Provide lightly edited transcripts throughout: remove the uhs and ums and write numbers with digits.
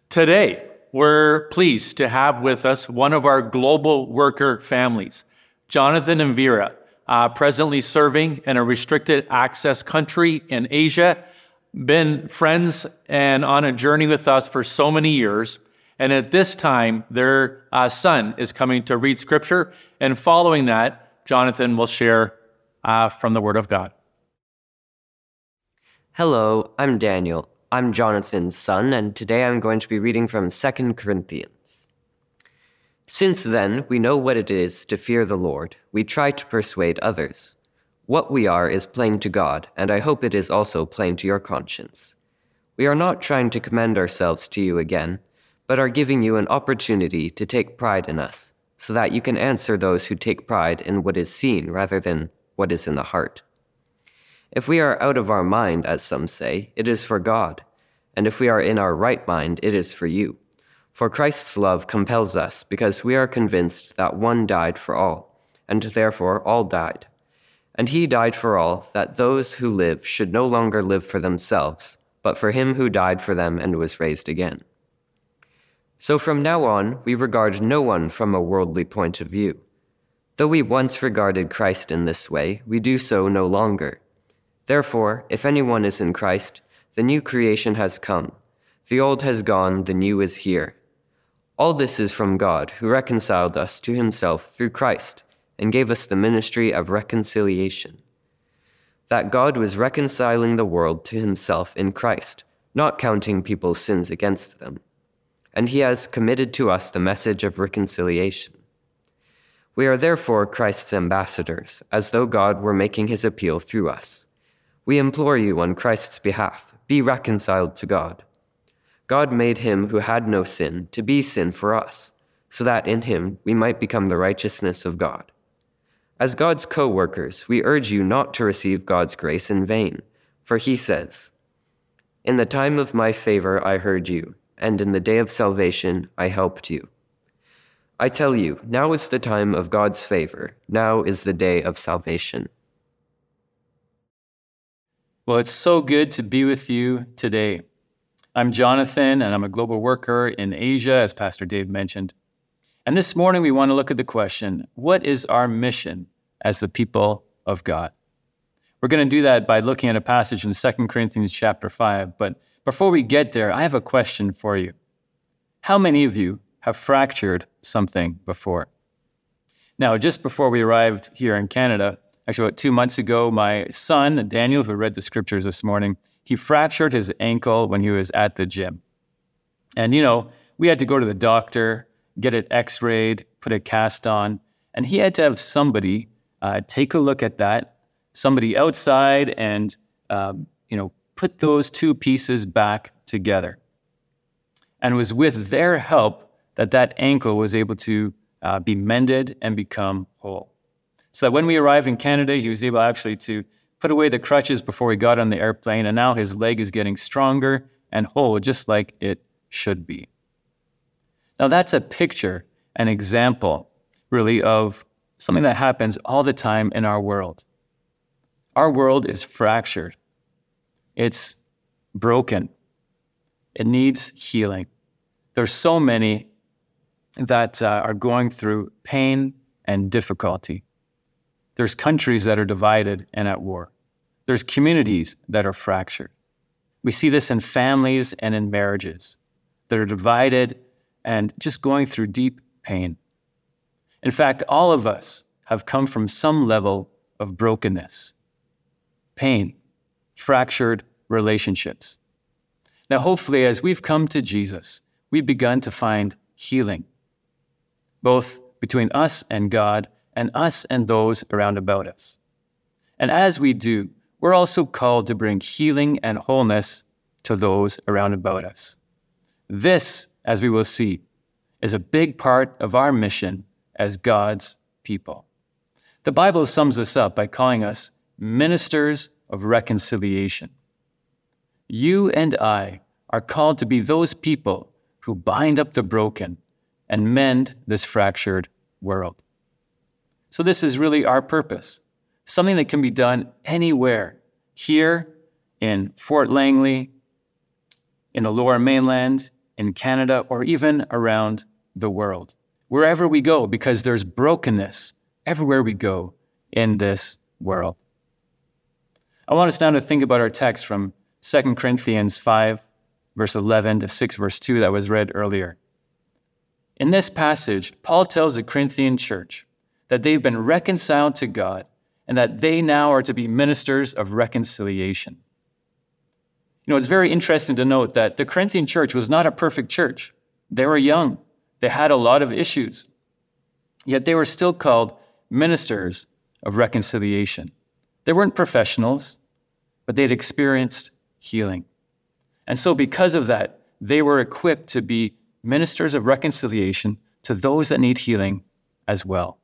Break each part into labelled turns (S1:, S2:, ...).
S1: Today, we're pleased to have with us one of our global worker families, Jonathan and Vera, presently serving in a restricted access country in Asia, been friends and on a journey with us for so many years. And at this time, their son is coming to read scripture. And following that, Jonathan will share from the Word of God.
S2: Hello, I'm Daniel. I'm Jonathan's son, and today I'm going to be reading from 2 Corinthians. Since then, we know what it is to fear the Lord. We try to persuade others. What we are is plain to God, and I hope it is also plain to your conscience. We are not trying to commend ourselves to you again, but are giving you an opportunity to take pride in us, so that you can answer those who take pride in what is seen rather than what is in the heart. If we are out of our mind, as some say, it is for God, and if we are in our right mind, it is for you. For Christ's love compels us, because we are convinced that one died for all, and therefore all died. And he died for all, that those who live should no longer live for themselves, but for him who died for them and was raised again. So from now on, we regard no one from a worldly point of view. Though we once regarded Christ in this way, we do so no longer. Therefore, if anyone is in Christ, the new creation has come. The old has gone, the new is here. All this is from God, who reconciled us to himself through Christ, and gave us the ministry of reconciliation. That God was reconciling the world to himself in Christ, not counting people's sins against them. And he has committed to us the message of reconciliation. We are therefore Christ's ambassadors, as though God were making his appeal through us. We implore you on Christ's behalf, be reconciled to God. God made him who had no sin to be sin for us, so that in him we might become the righteousness of God. As God's co-workers, we urge you not to receive God's grace in vain, for he says, "In the time of my favor I heard you, and in the day of salvation I helped you." I tell you, now is the time of God's favor, now is the day of salvation.
S1: Well, it's so good to be with you today. I'm Jonathan, and I'm a global worker in Asia, as Pastor Dave mentioned. And this morning, we want to look at the question, what is our mission as the people of God? We're going to do that by looking at a passage in 2 Corinthians chapter 5. But before we get there, I have a question for you. How many of you have fractured something before? Now, just before we arrived here in Canada, actually about 2 months ago, my son, Daniel, who read the scriptures this morning, he fractured his ankle when he was at the gym. And, we had to go to the doctor, get it x-rayed, put a cast on, and he had to have somebody take a look at that, somebody outside, and, put those two pieces back together. And it was with their help that ankle was able to be mended and become whole. So that when we arrived in Canada, he was able actually to put away the crutches before we got on the airplane, and now his leg is getting stronger and whole, just like it should be. Now that's a picture, an example, really, of something that happens all the time in our world. Our world is fractured. It's broken. It needs healing. There's so many that are going through pain and difficulty. There's countries that are divided and at war. There's communities that are fractured. We see this in families and in marriages that are divided and just going through deep pain. In fact, all of us have come from some level of brokenness, pain, fractured relationships. Now, hopefully, as we've come to Jesus, we've begun to find healing, both between us and God, and us and those around about us. And as we do, we're also called to bring healing and wholeness to those around about us. This, as we will see, is a big part of our mission as God's people. The Bible sums this up by calling us ministers of reconciliation. You and I are called to be those people who bind up the broken and mend this fractured world. So this is really our purpose, something that can be done anywhere, here in Fort Langley, in the Lower Mainland, in Canada, or even around the world, wherever we go, because there's brokenness everywhere we go in this world. I want us now to think about our text from 2 Corinthians 5, verse 11 to 6, verse 2 that was read earlier. In this passage, Paul tells the Corinthian church that they've been reconciled to God and that they now are to be ministers of reconciliation. You know, it's very interesting to note that the Corinthian church was not a perfect church. They were young. They had a lot of issues. Yet they were still called ministers of reconciliation. They weren't professionals, but they'd experienced healing. And so because of that, they were equipped to be ministers of reconciliation to those that need healing as well.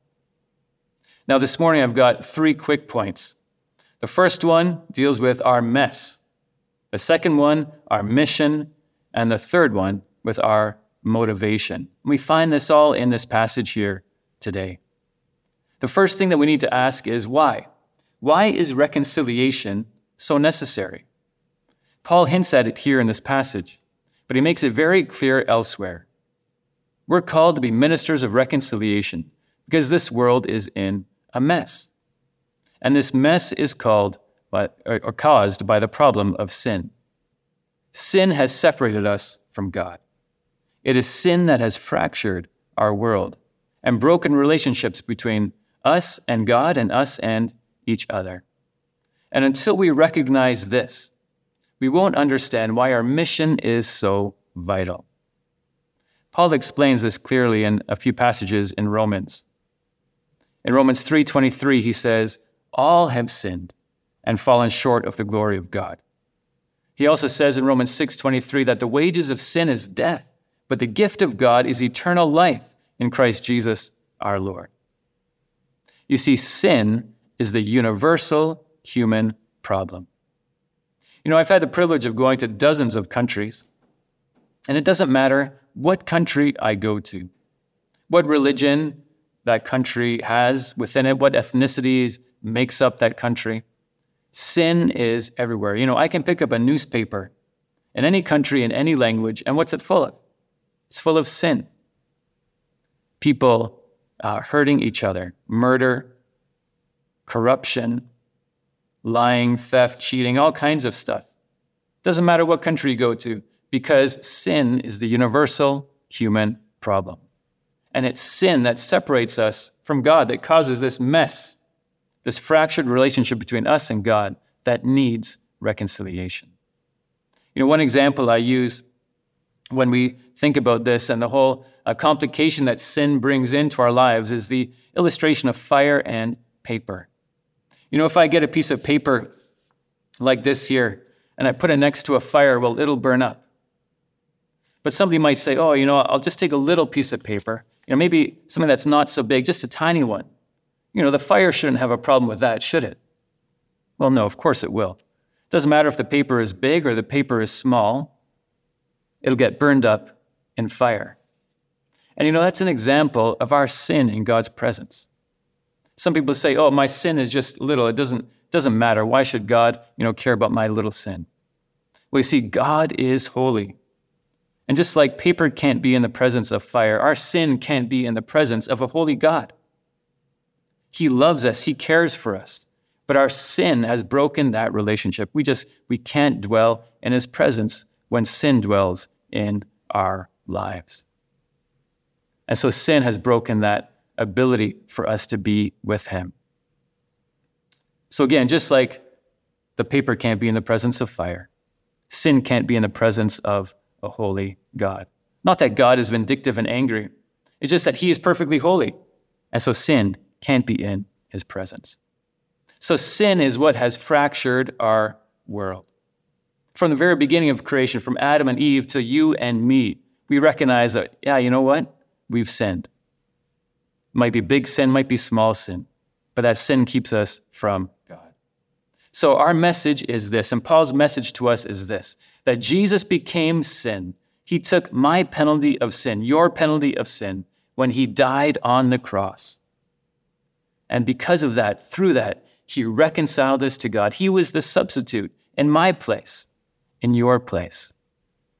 S1: Now, this morning, I've got 3 quick points. The first one deals with our mess. The second one, our mission. And the third one, with our motivation. We find this all in this passage here today. The first thing that we need to ask is why? Why is reconciliation so necessary? Paul hints at it here in this passage, but he makes it very clear elsewhere. We're called to be ministers of reconciliation because this world is in a mess. And this mess is caused by the problem of sin. Sin has separated us from God. It is sin that has fractured our world and broken relationships between us and God and us and each other. And until we recognize this, we won't understand why our mission is so vital. Paul explains this clearly in a few passages in Romans. In Romans 3:23, he says, all have sinned and fallen short of the glory of God. He also says in Romans 6:23 that the wages of sin is death, but the gift of God is eternal life in Christ Jesus our Lord. You see, sin is the universal human problem. You know, I've had the privilege of going to dozens of countries, and it doesn't matter what country I go to, what religion that country has within it, what ethnicities makes up that country. Sin is everywhere. You know, I can pick up a newspaper in any country, in any language, and what's it full of? It's full of sin. People hurting each other, murder, corruption, lying, theft, cheating, all kinds of stuff. Doesn't matter what country you go to, because sin is the universal human problem. And it's sin that separates us from God, that causes this mess, this fractured relationship between us and God that needs reconciliation. You know, one example I use when we think about this and the whole complication that sin brings into our lives is the illustration of fire and paper. You know, if I get a piece of paper like this here and I put it next to a fire, well, it'll burn up. But somebody might say, oh, you know, I'll just take a little piece of paper, you know, maybe something that's not so big, just a tiny one. You know, the fire shouldn't have a problem with that, should it? Well, no, of course it will. It doesn't matter if the paper is big or the paper is small. It'll get burned up in fire. And you know, that's an example of our sin in God's presence. Some people say, oh, my sin is just little. It doesn't matter. Why should God, you know, care about my little sin? Well, you see, God is holy. And just like paper can't be in the presence of fire, our sin can't be in the presence of a holy God. He loves us. He cares for us. But our sin has broken that relationship. We can't dwell in his presence when sin dwells in our lives. And so sin has broken that ability for us to be with him. So again, just like the paper can't be in the presence of fire, sin can't be in the presence of a holy God. Not that God is vindictive and angry. It's just that he is perfectly holy. And so sin can't be in his presence. So sin is what has fractured our world. From the very beginning of creation, from Adam and Eve to you and me, we recognize that, yeah, you know what? We've sinned. Might be big sin, might be small sin, but that sin keeps us from God. So our message is this, and Paul's message to us is this, that Jesus became sin. He took my penalty of sin, your penalty of sin, when he died on the cross. And because of that, through that, he reconciled us to God. He was the substitute in my place, in your place.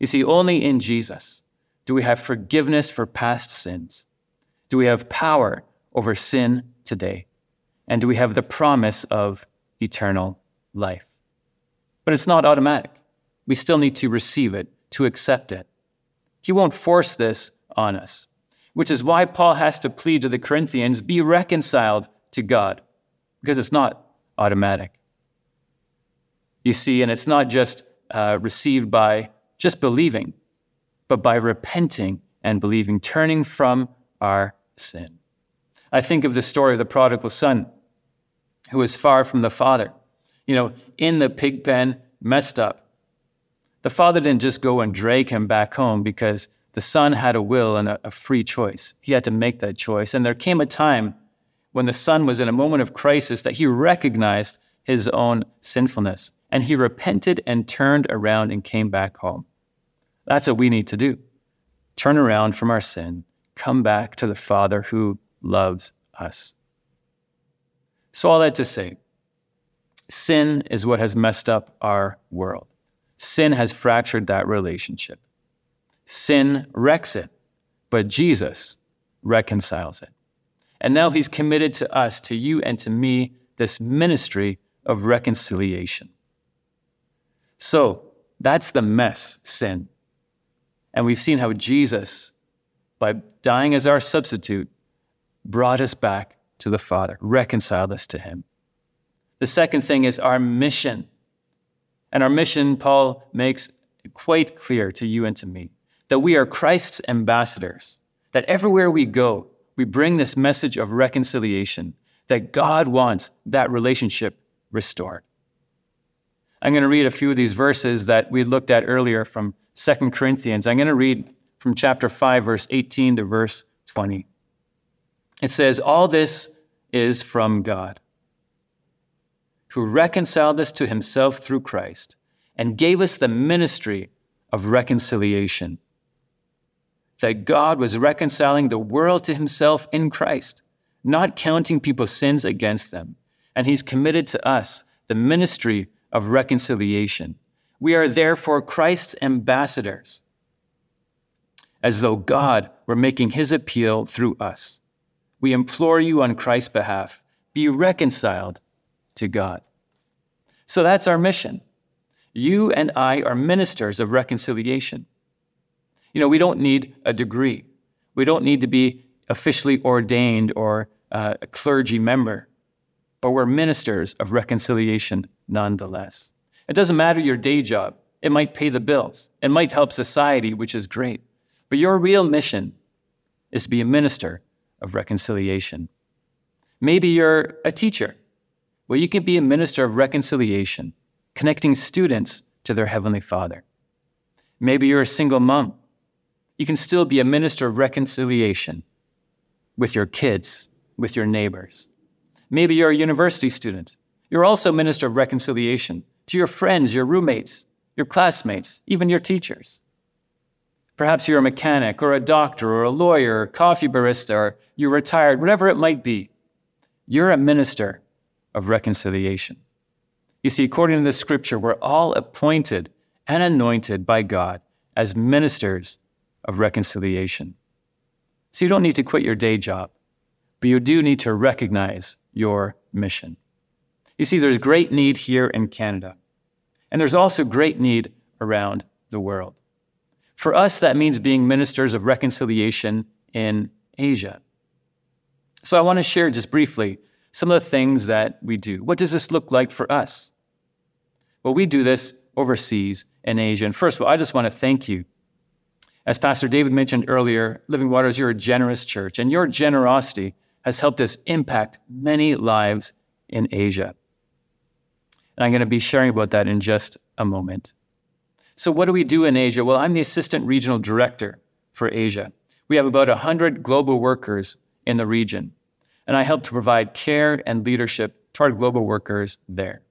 S1: You see, only in Jesus do we have forgiveness for past sins. Do we have power over sin today? And do we have the promise of eternal life? But it's not automatic. We still need to receive it, to accept it. He won't force this on us, which is why Paul has to plead to the Corinthians, be reconciled to God, because it's not automatic. You see, and it's not just received by just believing, but by repenting and believing, turning from our sin. I think of the story of the prodigal son who was far from the father, in the pig pen, messed up. The father didn't just go and drag him back home because the son had a will and a free choice. He had to make that choice. And there came a time when the son was in a moment of crisis that he recognized his own sinfulness. And he repented and turned around and came back home. That's what we need to do. Turn around from our sin, come back to the Father who loves us. So all that to say, sin is what has messed up our world. Sin has fractured that relationship. Sin wrecks it, but Jesus reconciles it. And now he's committed to us, to you and to me, this ministry of reconciliation. So that's the mess, sin. And we've seen how Jesus, by dying as our substitute, brought us back to the Father, reconciled us to him. The second thing is our mission. And our mission, Paul makes quite clear to you and to me, that we are Christ's ambassadors, that everywhere we go, we bring this message of reconciliation, that God wants that relationship restored. I'm going to read a few of these verses that we looked at earlier from 2 Corinthians. I'm going to read from chapter 5, verse 18 to verse 20. It says, all this is from God, who reconciled us to himself through Christ and gave us the ministry of reconciliation. That God was reconciling the world to himself in Christ, not counting people's sins against them. And he's committed to us the ministry of reconciliation. We are therefore Christ's ambassadors, as though God were making his appeal through us. We implore you on Christ's behalf, be reconciled to God. So that's our mission. You and I are ministers of reconciliation. We don't need a degree. We don't need to be officially ordained or a clergy member, but we're ministers of reconciliation nonetheless. It doesn't matter your day job. It might pay the bills. It might help society, which is great. But your real mission is to be a minister of reconciliation. Maybe you're a teacher. Well, you can be a minister of reconciliation, connecting students to their Heavenly Father. Maybe you're a single mom. You can still be a minister of reconciliation with your kids, with your neighbors. Maybe you're a university student. You're also a minister of reconciliation to your friends, your roommates, your classmates, even your teachers. Perhaps you're a mechanic or a doctor or a lawyer or coffee barista or you're retired, whatever it might be. You're a minister of reconciliation. You see, according to the scripture, we're all appointed and anointed by God as ministers of reconciliation. So you don't need to quit your day job, but you do need to recognize your mission. You see, there's great need here in Canada, and there's also great need around the world. For us, that means being ministers of reconciliation in Asia. So I want to share just briefly some of the things that we do. What does this look like for us? Well, we do this overseas in Asia. And first of all, I just want to thank you. As Pastor David mentioned earlier, Living Waters, you're a generous church, and your generosity has helped us impact many lives in Asia. And I'm going to be sharing about that in just a moment. So what do we do in Asia? Well, I'm the Assistant Regional Director for Asia. We have about 100 global workers in the region, and I help to provide care and leadership to our global workers there.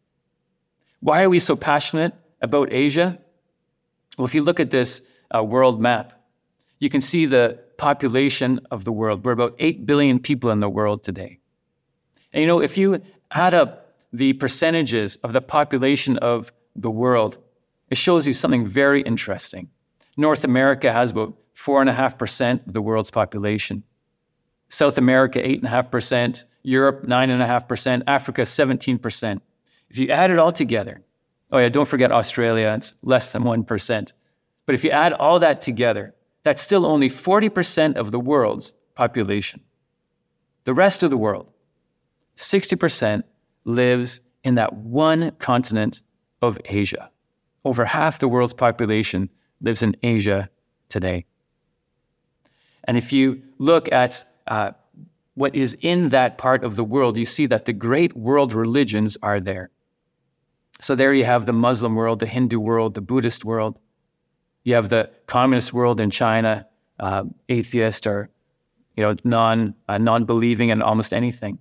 S1: Why are we so passionate about Asia? Well, if you look at this world map, you can see the population of the world. We're about 8 billion people in the world today. And if you add up the percentages of the population of the world, it shows you something very interesting. North America has about 4.5% of the world's population. South America, 8.5%. Europe, 9.5%. Africa, 17%. If you add it all together, oh yeah, don't forget Australia, it's less than 1%. But if you add all that together, that's still only 40% of the world's population. The rest of the world, 60%, lives in that one continent of Asia. Over half the world's population lives in Asia today. And if you look at what is in that part of the world, you see that the great world religions are there. So there you have the Muslim world, the Hindu world, the Buddhist world. You have the communist world in China, atheist or non-believing in almost anything.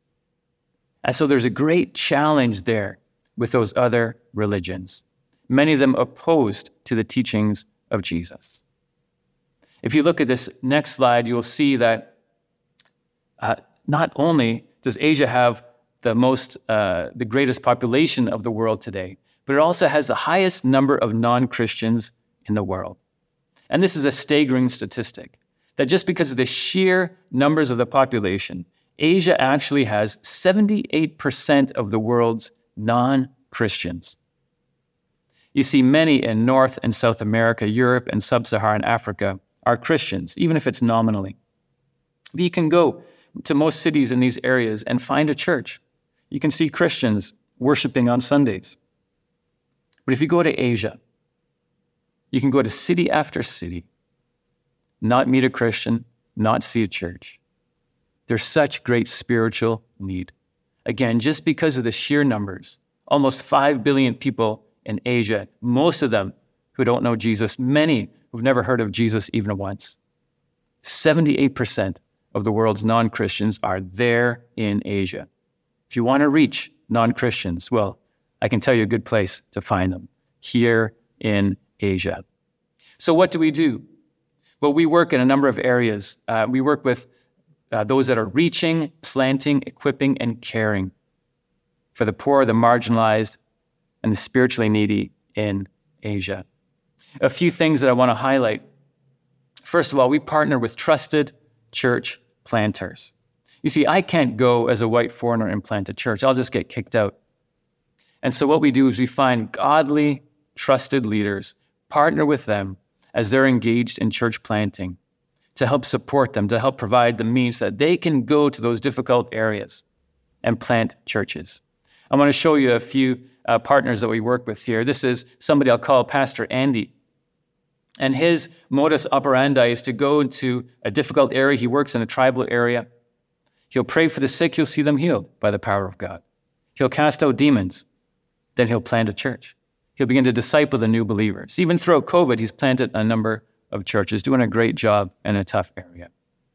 S1: And so there's a great challenge there with those other religions, many of them opposed to the teachings of Jesus. If you look at this next slide, you'll see that not only does Asia have the greatest population of the world today, but it also has the highest number of non-Christians in the world. And this is a staggering statistic, that just because of the sheer numbers of the population, Asia actually has 78% of the world's non-Christians. You see, many in North and South America, Europe, and Sub-Saharan Africa are Christians, even if it's nominally. But you can go to most cities in these areas and find a church. You can see Christians worshiping on Sundays. But if you go to Asia, you can go to city after city, not meet a Christian, not see a church. There's such great spiritual need. Again, just because of the sheer numbers, almost 5 billion people in Asia, most of them who don't know Jesus, many who've never heard of Jesus even once. 78% of the world's non-Christians are there in Asia. If you want to reach non-Christians, well, I can tell you a good place to find them, here in Asia. So what do we do? Well, we work in a number of areas. We work with those that are reaching, planting, equipping, and caring for the poor, the marginalized, and the spiritually needy in Asia. A few things that I want to highlight. First of all, we partner with trusted church planters. You see, I can't go as a white foreigner and plant a church. I'll just get kicked out. And so what we do is we find godly, trusted leaders, partner with them as they're engaged in church planting, to help support them, to help provide the means that they can go to those difficult areas and plant churches. I want to show you a few partners that we work with here. This is somebody I'll call Pastor Andy. And his modus operandi is to go into a difficult area. He works in a tribal area. He'll pray for the sick. He'll see them healed by the power of God. He'll cast out demons. Then he'll plant a church. He'll begin to disciple the new believers. Even throughout COVID, he's planted a number of churches, doing a great job in a tough area.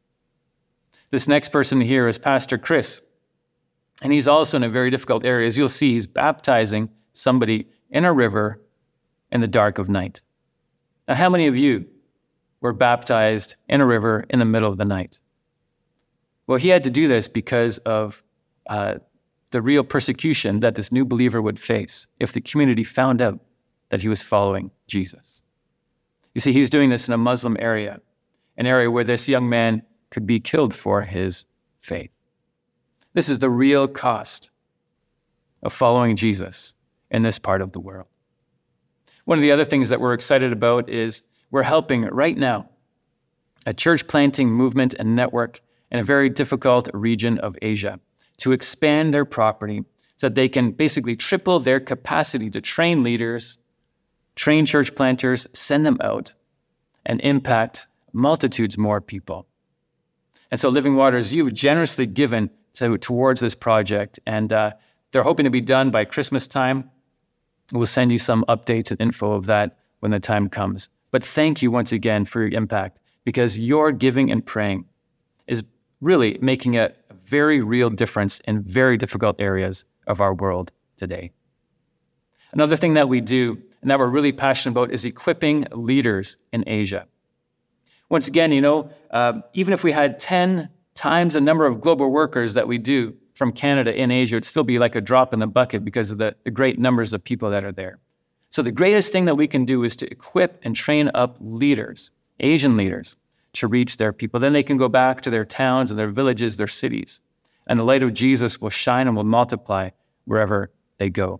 S1: This next person here is Pastor Chris, and he's also in a very difficult area. As you'll see, he's baptizing somebody in a river in the dark of night. Now, how many of you were baptized in a river in the middle of the night? Well, he had to do this because of the real persecution that this new believer would face if the community found out that he was following Jesus. You see, he's doing this in a Muslim area, an area where this young man could be killed for his faith. This is the real cost of following Jesus in this part of the world. One of the other things that we're excited about is we're helping right now a church planting movement and network in a very difficult region of Asia to expand their property so that they can basically triple their capacity to train leaders, train church planters, send them out, and impact multitudes more people. And so Living Waters, you've generously given towards this project, and they're hoping to be done by Christmas time. We'll send you some updates and info of that when the time comes. But thank you once again for your impact, because your giving and praying is really making a very real difference in very difficult areas of our world today. Another thing that we do and that we're really passionate about is equipping leaders in Asia. Once again, even if we had 10 times the number of global workers that we do from Canada in Asia, it'd still be like a drop in the bucket because of the great numbers of people that are there. So the greatest thing that we can do is to equip and train up leaders, Asian leaders, to reach their people. Then they can go back to their towns and their villages, their cities, and the light of Jesus will shine and will multiply wherever they go.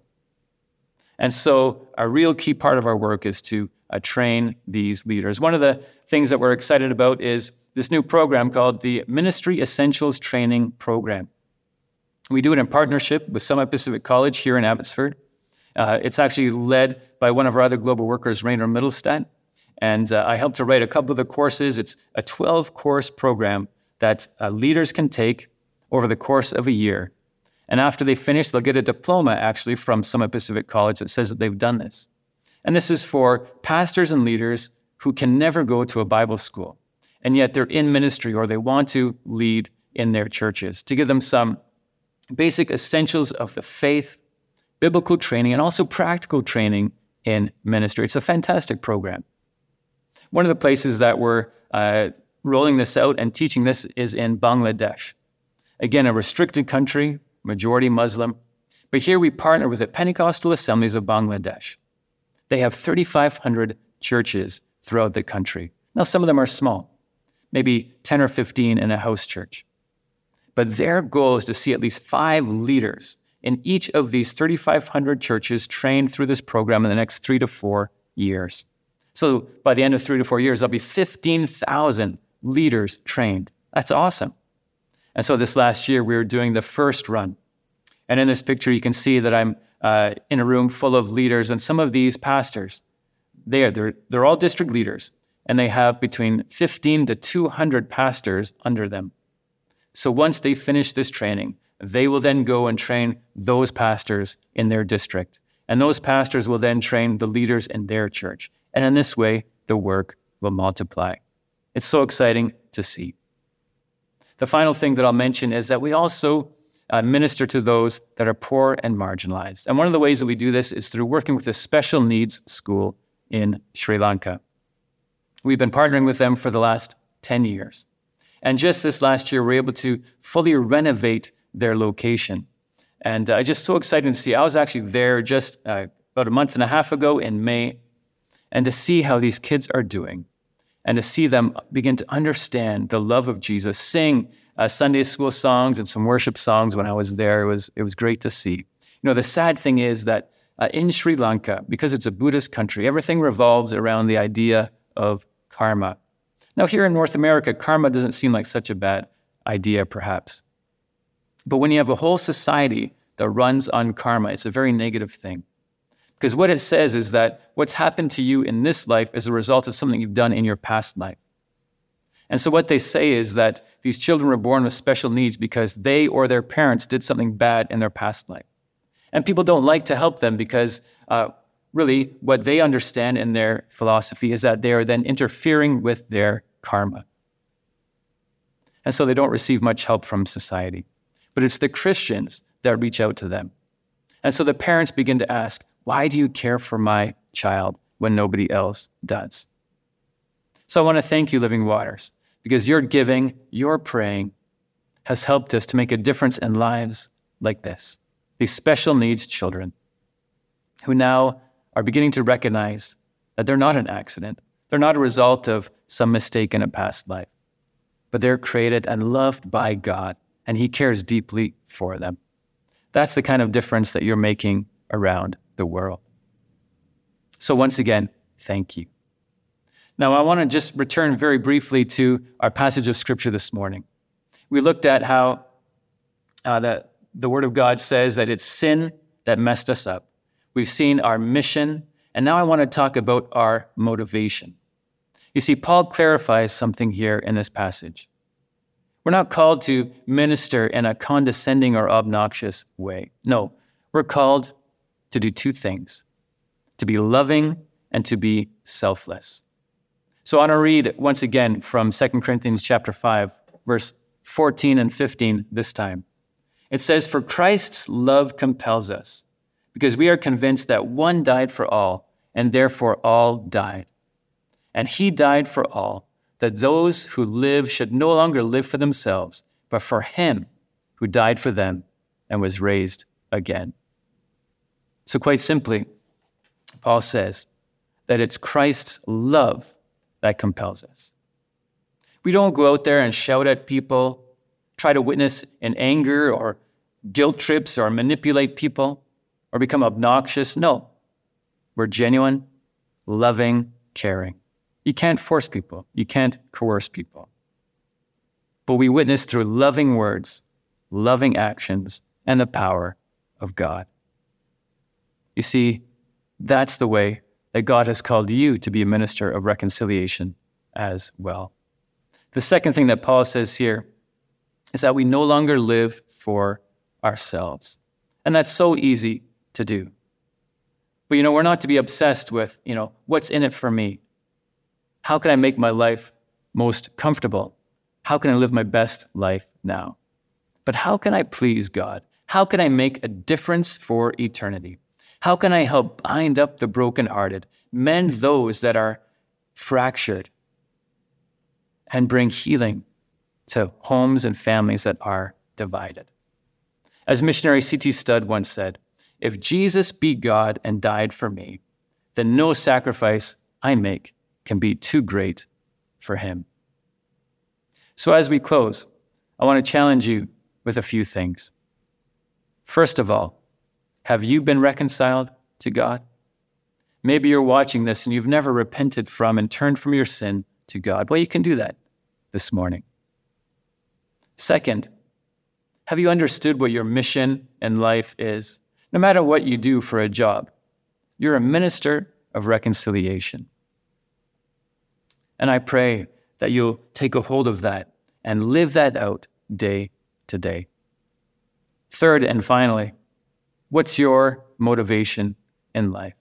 S1: And so a real key part of our work is to train these leaders. One of the things that we're excited about is this new program called the Ministry Essentials Training Program. We do it in partnership with Summit Pacific College here in Abbotsford. It's actually led by one of our other global workers, Rainer Mittelstadt. And I helped to write a couple of the courses. It's a 12-course program that leaders can take over the course of a year. And after they finish, they'll get a diploma actually from Summit Pacific College that says that they've done this. And this is for pastors and leaders who can never go to a Bible school, and yet they're in ministry or they want to lead in their churches, to give them some basic essentials of the faith, biblical training, and also practical training in ministry. It's a fantastic program. One of the places that we're rolling this out and teaching this is in Bangladesh. Again, a restricted country, majority Muslim. But here we partner with the Pentecostal Assemblies of Bangladesh. They have 3,500 churches throughout the country. Now, some of them are small, maybe 10 or 15 in a house church. But their goal is to see at least 5 leaders in each of these 3,500 churches trained through this program in the next 3 to 4 years. So by the end of 3 to 4 years, there'll be 15,000 leaders trained. That's awesome. And so this last year, we were doing the first run. And in this picture, you can see that I'm in a room full of leaders. And some of these pastors, they're all district leaders. And they have between 15 to 200 pastors under them. So once they finish this training, they will then go and train those pastors in their district. And those pastors will then train the leaders in their church. And in this way, the work will multiply. It's so exciting to see. The final thing that I'll mention is that we also minister to those that are poor and marginalized. And one of the ways that we do this is through working with a special needs school in Sri Lanka. We've been partnering with them for the last 10 years. And just this last year, we were able to fully renovate their location. And just so exciting to see. I was actually there just about a month and a half ago in May, and to see how these kids are doing, and to see them begin to understand the love of Jesus, sing Sunday school songs and some worship songs when I was there. It was great to see. You know, the sad thing is that in Sri Lanka, because it's a Buddhist country, everything revolves around the idea of karma. Now, here in North America, karma doesn't seem like such a bad idea, perhaps. But when you have a whole society that runs on karma, it's a very negative thing. Because what it says is that what's happened to you in this life is a result of something you've done in your past life. And so what they say is that these children were born with special needs because they or their parents did something bad in their past life. And people don't like to help them because really what they understand in their philosophy is that they are then interfering with their karma. And so they don't receive much help from society. But it's the Christians that reach out to them. And so the parents begin to ask, why do you care for my child when nobody else does? So I want to thank you, Living Waters, because your giving, your praying has helped us to make a difference in lives like this, these special needs children who now are beginning to recognize that they're not an accident. They're not a result of some mistake in a past life, but they're created and loved by God, and He cares deeply for them. That's the kind of difference that you're making around the world. So once again, thank you. Now, I want to just return very briefly to our passage of Scripture this morning. We looked at how the Word of God says that it's sin that messed us up. We've seen our mission, and now I want to talk about our motivation. You see, Paul clarifies something here in this passage. We're not called to minister in a condescending or obnoxious way. No, we're called to do 2 things, to be loving and to be selfless. So I want to read once again from 2 Corinthians chapter 5, verse 14 and 15 this time. It says, "For Christ's love compels us, because we are convinced that one died for all, and therefore all died. And He died for all, that those who live should no longer live for themselves, but for Him who died for them and was raised again." So quite simply, Paul says that it's Christ's love that compels us. We don't go out there and shout at people, try to witness in anger or guilt trips or manipulate people or become obnoxious. No, we're genuine, loving, caring. You can't force people. You can't coerce people. But we witness through loving words, loving actions, and the power of God. You see, that's the way that God has called you to be a minister of reconciliation as well. The second thing that Paul says here is that we no longer live for ourselves. And that's so easy to do. But, we're not to be obsessed with, what's in it for me? How can I make my life most comfortable? How can I live my best life now? But how can I please God? How can I make a difference for eternity? How can I help bind up the brokenhearted, mend those that are fractured, and bring healing to homes and families that are divided? As missionary C.T. Studd once said, "If Jesus be God and died for me, then no sacrifice I make can be too great for him." So as we close, I want to challenge you with a few things. First of all, have you been reconciled to God? Maybe you're watching this and you've never repented from and turned from your sin to God. Well, you can do that this morning. Second, have you understood what your mission in life is? No matter what you do for a job, you're a minister of reconciliation. And I pray that you'll take a hold of that and live that out day to day. Third and finally, what's your motivation in life?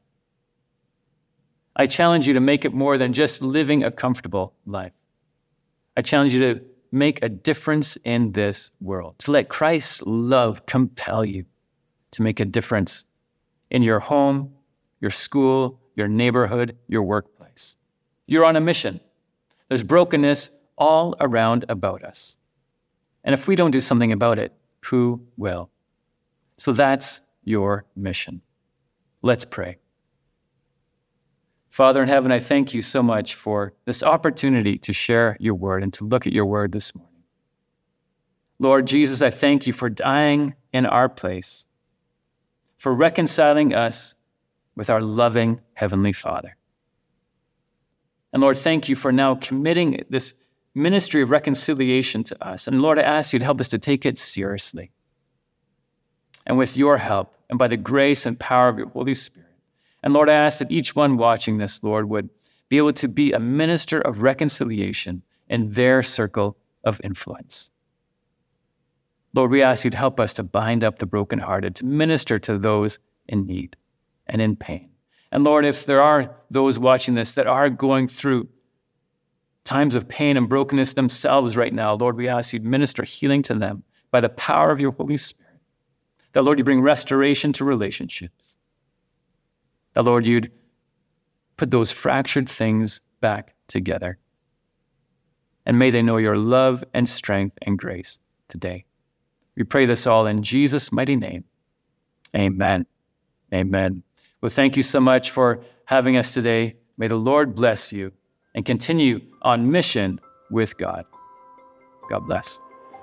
S1: I challenge you to make it more than just living a comfortable life. I challenge you to make a difference in this world, to let Christ's love compel you to make a difference in your home, your school, your neighborhood, your workplace. You're on a mission. There's brokenness all around about us. And if we don't do something about it, who will? So that's your mission. Let's pray. Father in heaven, I thank you so much for this opportunity to share your word and to look at your word this morning. Lord Jesus, I thank you for dying in our place, for reconciling us with our loving Heavenly Father. And Lord, thank you for now committing this ministry of reconciliation to us. And Lord, I ask you to help us to take it seriously. And with your help, and by the grace and power of your Holy Spirit. And Lord, I ask that each one watching this, Lord, would be able to be a minister of reconciliation in their circle of influence. Lord, we ask you to help us to bind up the brokenhearted, to minister to those in need and in pain. And Lord, if there are those watching this that are going through times of pain and brokenness themselves right now, Lord, we ask you to minister healing to them by the power of your Holy Spirit. That, Lord, you bring restoration to relationships. That, Lord, you'd put those fractured things back together. And may they know your love and strength and grace today. We pray this all in Jesus' mighty name. Amen. Amen. Well, thank you so much for having us today. May the Lord bless you and continue on mission with God. God bless.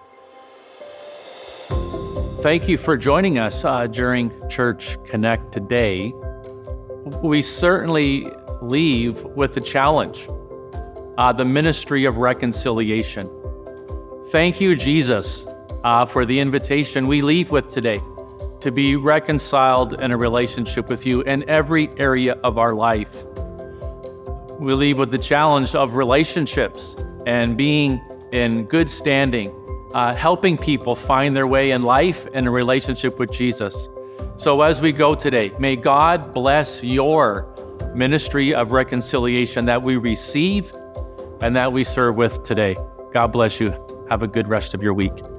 S3: Thank you for joining us during Church Connect today. We certainly leave with the challenge, the ministry of reconciliation. Thank you, Jesus, for the invitation we leave with today to be reconciled in a relationship with you in every area of our life. We leave with the challenge of relationships and being in good standing, helping people find their way in life and a relationship with Jesus. So as we go today, may God bless your ministry of reconciliation that we receive and that we serve with today. God bless you. Have a good rest of your week.